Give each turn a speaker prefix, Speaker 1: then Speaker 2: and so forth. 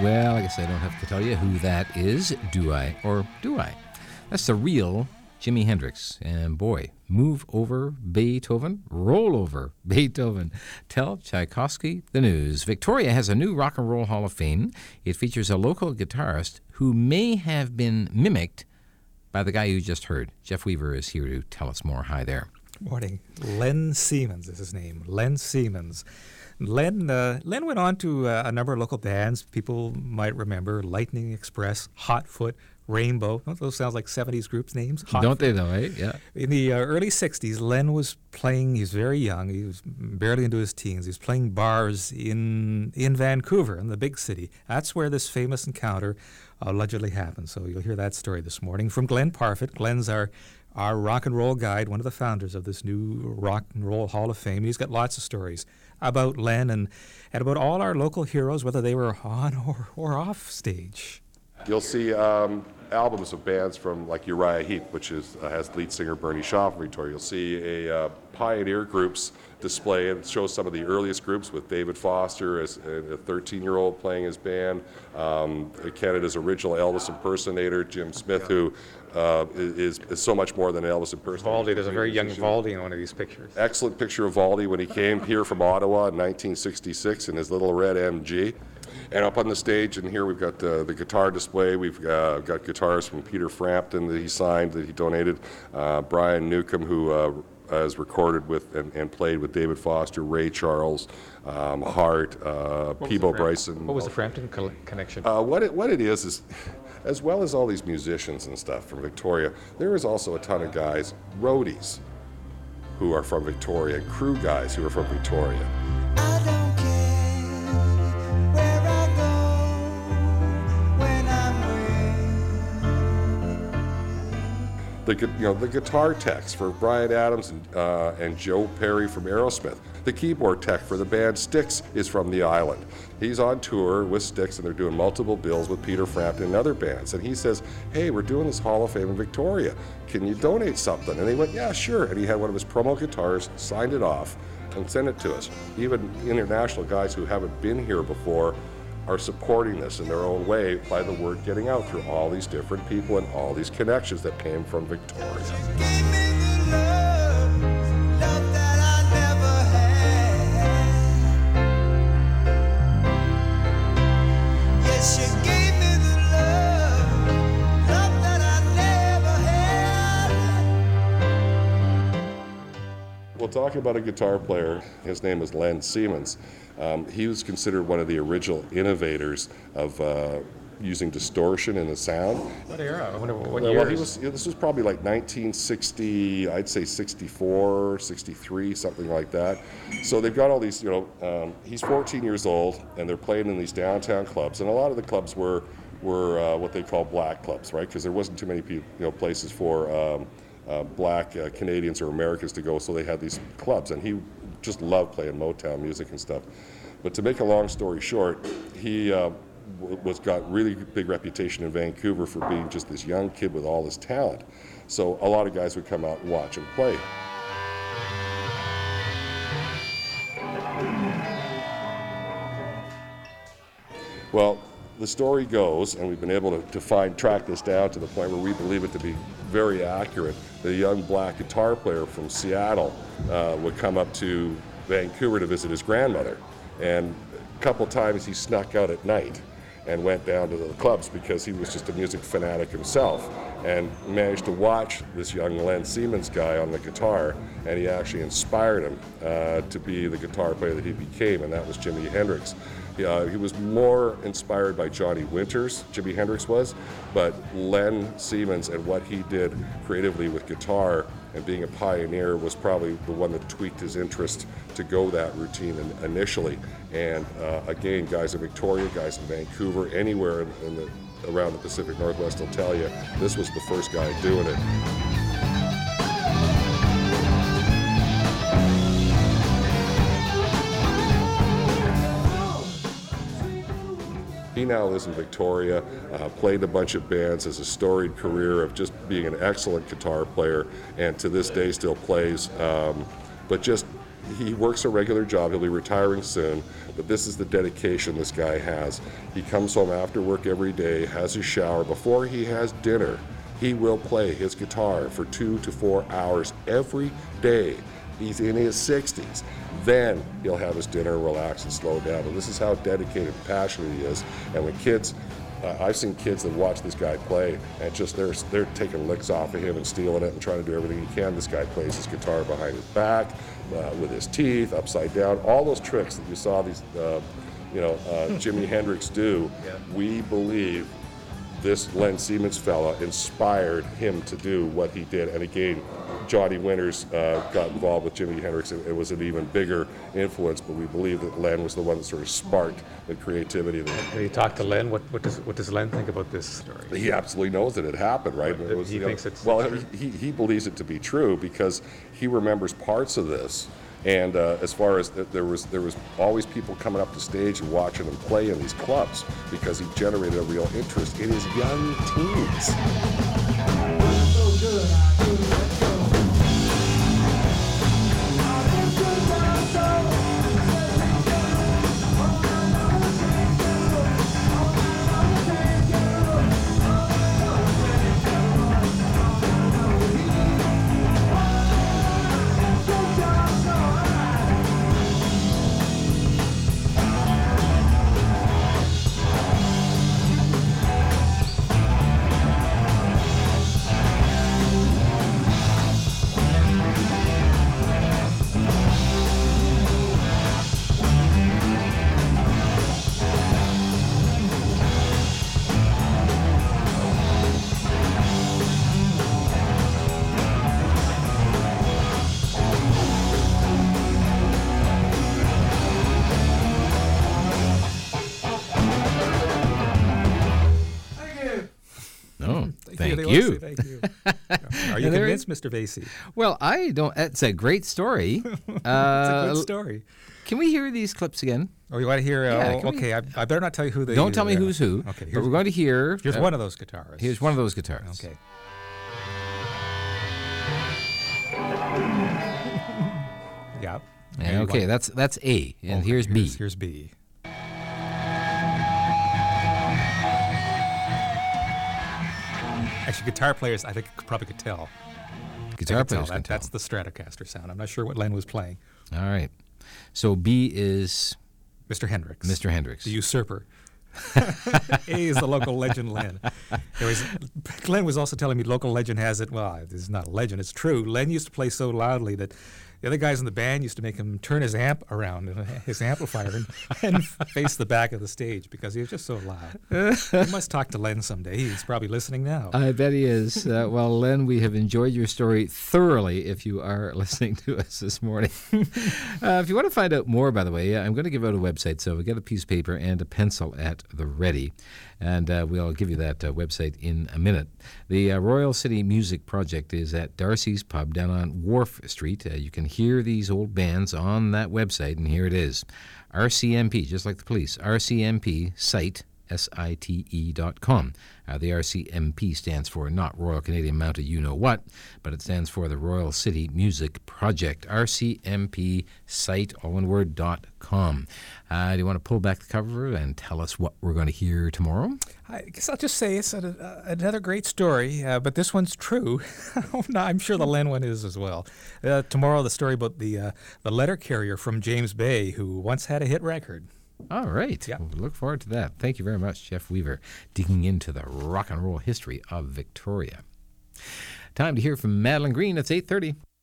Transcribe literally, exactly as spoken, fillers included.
Speaker 1: Well, I guess I don't have to tell you who that is, do I? Or do I? That's the real Jimi Hendrix. And boy, move over Beethoven, roll over Beethoven. Tell Tchaikovsky the news. Victoria has a new Rock and Roll Hall of Fame. It features a local guitarist who may have been mimicked by the guy you just heard. Jeff Weaver is here to tell us more. Hi there.
Speaker 2: Morning. Len Siemens is his name. Len Siemens. Len uh, Len went on to uh, a number of local bands. People might remember Lightning Express, Hotfoot, Rainbow. Don't those sound like seventies groups names? Hotfoot.
Speaker 1: Don't they though, eh? Yeah.
Speaker 2: In the uh, early sixties, Len was playing, he was very young, he was barely into his teens. He was playing bars in in Vancouver, in the big city. That's where this famous encounter allegedly happened. So you'll hear that story this morning from Glenn Parfitt. Glenn's our our rock and roll guide, one of the founders of this new Rock and Roll Hall of Fame. He's got lots of stories about Len and, and about all our local heroes, whether they were on or, or off stage.
Speaker 3: You'll see um, albums of bands from like Uriah Heep, which is uh, has lead singer Bernie Shaw from Victoria. You'll see a uh, Pioneer groups display. It shows some of the earliest groups with David Foster as a thirteen-year-old playing his band. Um, Canada's original Elvis impersonator, Jim Smith, who uh, is, is so much more than an Elvis impersonator.
Speaker 2: Valdy, there's a very young Valdy in one of these pictures.
Speaker 3: Excellent picture of Valdy when he came here from Ottawa in nineteen sixty-six in his little red M G. And up on the stage, and here we've got uh, the guitar display. We've uh, got guitars from Peter Frampton that he signed, that he donated. Uh, Brian Newcomb, who uh, has recorded with and, and played with David Foster, Ray Charles, um, Hart, uh, Peebo Bryson.
Speaker 2: What was the Frampton co- connection?
Speaker 3: Uh, what it what it is is, as well as all these musicians and stuff from Victoria, there is also a ton of guys, roadies, who are from Victoria, and crew guys who are from Victoria.
Speaker 4: I don't care.
Speaker 3: The, you know, the guitar techs for Bryan Adams and, uh, and Joe Perry from Aerosmith. The keyboard tech for the band Styx is from the island. He's on tour with Styx, and they're doing multiple bills with Peter Frampton and other bands. And he says, hey, we're doing this Hall of Fame in Victoria. Can you donate something? And they went, yeah, sure. And he had one of his promo guitars, signed it off, and sent it to us. Even international guys who haven't been here before are supporting this in their own way by the word getting out through all these different people and all these connections that came from Victoria. Well, talking about a guitar player, his name is Len Siemens. Um, he was considered one of the original innovators of uh, using distortion in the sound.
Speaker 2: What era? What, what
Speaker 3: well,
Speaker 2: years?
Speaker 3: he was, this was probably like nineteen sixty, I'd say sixty-four, sixty-three, something like that. So they've got all these, you know, um, he's fourteen years old, and they're playing in these downtown clubs, and a lot of the clubs were were uh, what they call black clubs, right? Because there wasn't too many people, you know, places for um, uh, black uh, Canadians or Americans to go, so they had these clubs, and he just loved playing Motown music and stuff. But to make a long story short, he uh, w- was got really big reputation in Vancouver for being just this young kid with all this talent. So a lot of guys would come out and watch him play. Well, the story goes, and we've been able to, to find track this down to the point where we believe it to be very accurate. The young black guitar player from Seattle uh, would come up to Vancouver to visit his grandmother, and a couple times he snuck out at night and went down to the clubs because he was just a music fanatic himself, and managed to watch this young Len Siemens guy on the guitar, and he actually inspired him uh, to be the guitar player that he became, and that was Jimi Hendrix. Uh, he was more inspired by Johnny Winters, Jimi Hendrix was, but Len Siemens and what he did creatively with guitar and being a pioneer was probably the one that tweaked his interest to go that routine in, initially. And uh, again, guys in Victoria, guys in Vancouver, anywhere in, in the, around the Pacific Northwest will tell you, this was the first guy doing it. He now lives in Victoria, uh, played a bunch of bands, has a storied career of just being an excellent guitar player, and to this day still plays. Um, but just he works a regular job. He'll be retiring soon, but this is the dedication this guy has. He comes home after work every day, has his shower. Before he has dinner, he will play his guitar for two to four hours every day. He's in his sixties. Then he'll have his dinner, relax, and slow down. And this is how dedicated and passionate he is. And when kids, uh, I've seen kids that watch this guy play, and just they're they're taking licks off of him and stealing it and trying to do everything he can. This guy plays his guitar behind his back, uh, with his teeth, upside down. All those tricks that you saw these, uh, you know, uh, Jimi Hendrix do. Yeah. We believe this Len Siemens fella inspired him to do what he did. And again, Johnny Winters uh, got involved with Jimi Hendrix. It, it was an even bigger influence, but we believe that Len was the one that sort of sparked the creativity.
Speaker 2: Have you talked to Len? What, what does what does Len think about this story?
Speaker 3: He absolutely knows that it happened, right?
Speaker 2: But
Speaker 3: it was,
Speaker 2: he
Speaker 3: you
Speaker 2: thinks
Speaker 3: know,
Speaker 2: it's
Speaker 3: well,
Speaker 2: true?
Speaker 3: he, he believes it to be true because he remembers parts of this. And uh, as far as th- there was, there was always people coming up to stage and watching him play in these clubs because he generated a real interest in his young teens.
Speaker 4: So good, I do. Let's go.
Speaker 1: Thank
Speaker 2: They
Speaker 1: you.
Speaker 2: always say thank you. Are you
Speaker 1: And there-
Speaker 2: convinced, Mister Vasey?
Speaker 1: Well, I don't. It's a great story.
Speaker 2: It's a
Speaker 1: Uh,
Speaker 2: good story.
Speaker 1: Can we hear these clips again?
Speaker 2: Oh, you want to hear? Uh,
Speaker 1: Yeah, can we-
Speaker 2: okay, I, I better not tell you who they.
Speaker 1: Don't tell me
Speaker 2: uh,
Speaker 1: who's who.
Speaker 2: Okay,
Speaker 1: but
Speaker 2: here's,
Speaker 1: we're going to hear.
Speaker 2: here's
Speaker 1: uh,
Speaker 2: one of those guitarists.
Speaker 1: Here's one of those guitars.
Speaker 2: Okay. Yeah.
Speaker 1: Yeah,
Speaker 2: Maybe
Speaker 1: okay,
Speaker 2: one-
Speaker 1: that's that's A, and
Speaker 2: okay,
Speaker 1: here's B.
Speaker 2: Here's, here's B. Actually, guitar players, I think, probably could tell.
Speaker 1: Guitar
Speaker 2: They could tell
Speaker 1: players
Speaker 2: that,
Speaker 1: can tell.
Speaker 2: That's the Stratocaster sound. I'm not sure what Len was playing.
Speaker 1: All right. So B is
Speaker 2: Mister Hendrix.
Speaker 1: Mister Hendrix.
Speaker 2: The usurper. A is the local legend Len. There was, Glenn was also telling me local legend has it. Well, this is not a legend. It's true. Len used to play so loudly that the other guys in the band used to make him turn his amp around, his amplifier, and, and face the back of the stage because he was just so loud. You must talk to Len someday. He's probably listening now.
Speaker 1: I bet he is. Uh, well, Len, we have enjoyed your story thoroughly if you are listening to us this morning. uh, if you want to find out more, by the way, I'm going to give out a website, so we get a piece of paper and a pencil at the ready, and uh, we'll give you that uh, website in a minute. The uh, Royal City Music Project is at Darcy's Pub down on Wharf Street. Uh, you can hear these old bands on that website, and here it is. R C M P, just like the police, R C M P site, S I T E dot com. Uh, the R C M P stands for not Royal Canadian Mounted You-Know-What, but it stands for the Royal City Music Project. R C M P site, all one word, dot com. Uh, do you want to pull back the cover and tell us what we're going to hear tomorrow?
Speaker 2: I guess I'll just say it's a, uh, another great story, uh, but this one's true. I'm sure the Len one is as well. Uh, tomorrow, the story about the uh, the letter carrier from James Bay who once had a hit record.
Speaker 1: All right.
Speaker 2: Yep.
Speaker 1: Well, we look forward to that. Thank you very much, Jeff Weaver, digging into the rock and roll history of Victoria. Time to hear from Madeline Green. It's eight thirty.